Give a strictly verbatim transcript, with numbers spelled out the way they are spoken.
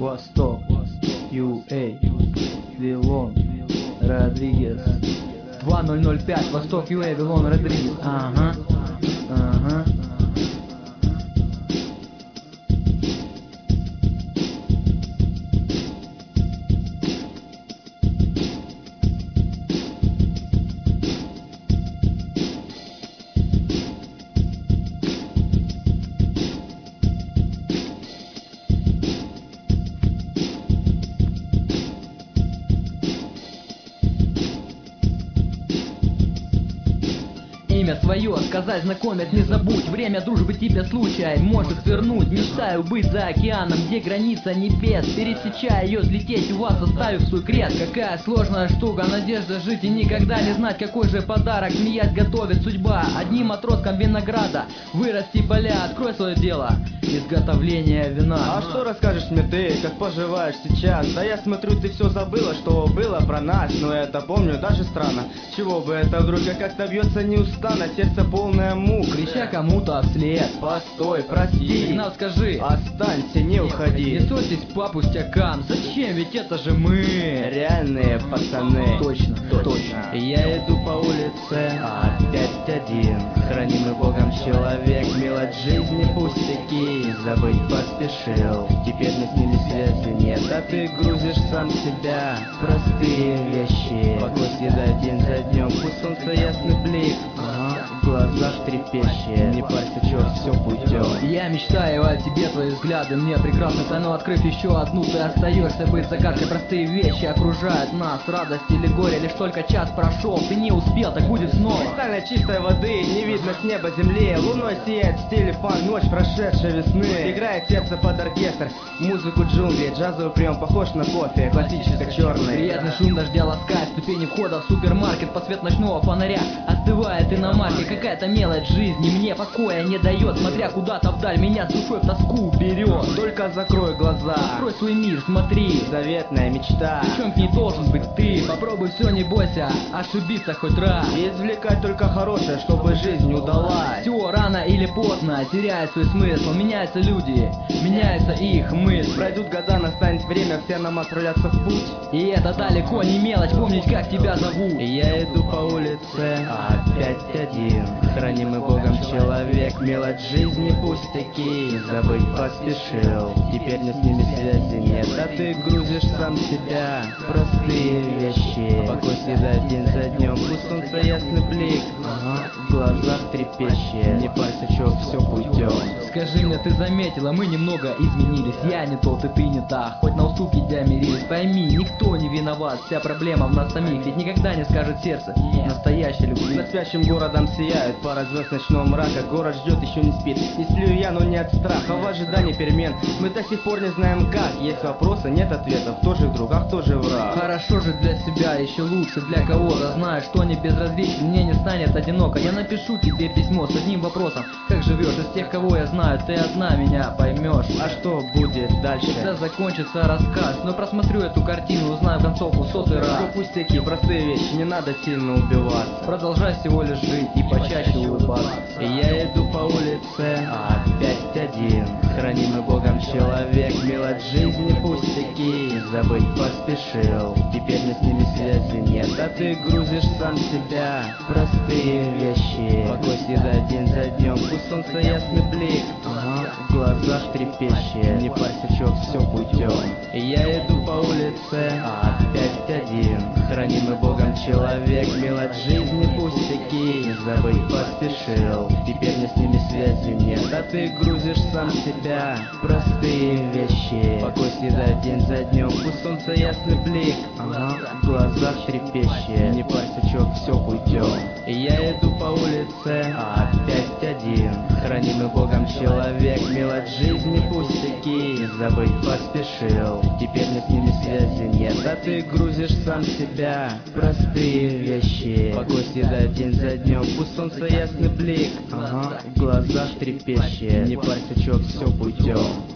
Восток, ю эй, Вилон, Родригес. Два ноль ноль пять, Восток, ю эй, Вилон, Родригес. Ага, ага. Имя свое сказать, знакомят, не забудь. Время дружбы тебе случай может свернуть. Мечтаю быть за океаном, где граница небес. Пересечая ее, взлететь у вас, оставив свой крест. Какая сложная штука, надежда жить и никогда не знать, какой же подарок смеясь готовит судьба. Одним отростком винограда вырасти поля, открой свое дело изготовление вина. А что расскажешь мне ты, как поживаешь сейчас? Да я смотрю, ты все забыла, что было про нас. Но это помню, даже странно. Чего бы это вдруг, я как-то бьется неустанно, сердце полное мук. Крича кому-то вслед: постой, прости, сигнал скажи, останься, не уходи. Не ссорьтесь по пустякам, зачем, ведь это же мы реальные пацаны. Точно, точно. Я иду по улице, опять один, хранимый Богом человек. Мелочь жизни пустяки, забыть поспешил. Теперь мне с ними связи нет, а ты грузишь сам себя в простые вещи. Покой съедает день за днем, пусть солнце ясный блик, ага, в глазах трепещет. Не парься, черт, все путем. Я мечтаю о тебе, твои взгляды мне прекрасно тайну. Открыв еще одну, ты остаешься быть загадкой. Простые вещи окружают нас, радость или горе. Лишь только час прошел, ты не успел, так будет снова. Кристально чистой воды, не видно с неба земли. Луной сияет в стиле фан, ночь прошедшей весны. Играет сердце под оркестр, музыку джунглей. Джазовый прием похож на кофе, классически черный. Приятный шум дождя ласкает ступени входа в супермаркет. Под свет ночного фонаря остывает иномарка. Какая-то мелочь жизни мне покоя не дает. Смотря куда-то вдаль, меня с душой в тоску берет. Только закрой глаза, открой свой мир, смотри, заветная мечта. Причем к ней должен быть ты. Попробуй все, не бойся, ошибиться хоть раз. И извлекать только хорошее, чтобы жизнь удалась. Все рано или поздно теряет свой смысл. Меняются люди, меняется их мысль. Пройдут года, настанет время, все нам отправляться в путь. И это далеко не мелочь, помнить, как тебя зовут. Я иду по улице, опять один, хранимый Богом человек. Мелочь жизни пустяки, забыть поспешил. Теперь мне с ними связи нет, а ты грузишь сам себя в простые вещи. Покой съедает день за днем, пусть солнце ясный блик, ага, в глазах трепещет. Не парься, черт, все путем. Скажи мне, ты заметила, мы немного изменились. Я не тот, и ты не та, хоть на уступки идя мирились. Пойми, никто не виноват, вся проблема в нас самих. Ведь никогда не скажет сердце настоящей любви. Над спящим городом сияют пара звезд ночного мрака. Город ждет, еще не спит. Не сплю я, но не от страха, в ожидании перемен. Мы до сих пор не знаем как. Есть вопросы, нет ответов. Кто же друг, а кто же враг? Хорошо же для себя, еще лучше для кого-то. Знаю, что не безразлично, мне не станет одиноко. Я напишу тебе письмо с одним вопросом: как живешь? Из тех, кого я знаю, ты одна меня поймешь. А что будет дальше? Когда закончится рассказ, но просмотрю эту картину, узнаю концовку сотый раз. Все пустяки, простые вещи, не надо сильно убиваться. Продолжай всего лишь жить и почаще улыбаться. Я иду по улице, опять один, хранимый Богом человек. Мелочь жизни пустяки, забыть поспешил. Теперь мне с ними связи нет, а ты грузишь сам себя в простые вещи. Покой съедает день за днем, пусть солнце ясный блик, ага, в глазах трепещет. Не парься, черт, все путем. Я иду по улице, опять один, хранимый Богом человек. Мелочь жизни пустяки, забыть поспешил. Теперь мне с ними связи нет, а ты грузишь сам себя в простые вещи. Покой съедает день за днем, пусть солнце ясный блик, ага, в глазах трепещет. Не парься, черт, все путем. Я иду по улице, опять один, хранимый Богом человек. Мелочь жизни пустяки, забыть поспешил. Теперь мне с ними связи нет, а ты грузишь сам себя в простые вещи. Покой съедает день за днем, пусть солнце ясный блик, ага, в глазах трепещет. Не парься, черт, все путем.